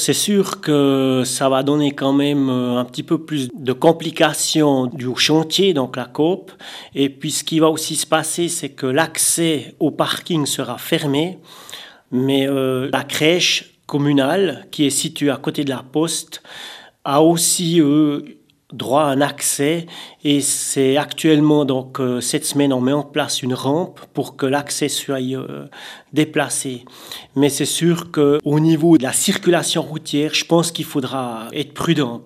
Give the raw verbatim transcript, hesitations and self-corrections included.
c'est sûr que ça va donner quand même un petit peu plus de complications du chantier, donc la coop. Et puis ce qui va aussi se passer, c'est que l'accès au parking sera fermé, mais euh, la crèche communale, qui est située à côté de la poste, a aussi euh, droit à un accès. Et c'est actuellement, donc euh, cette semaine, on met en place une rampe pour que l'accès soit euh, déplacé. Mais c'est sûr qu'au niveau de la circulation routière, je pense qu'il faudra être prudent.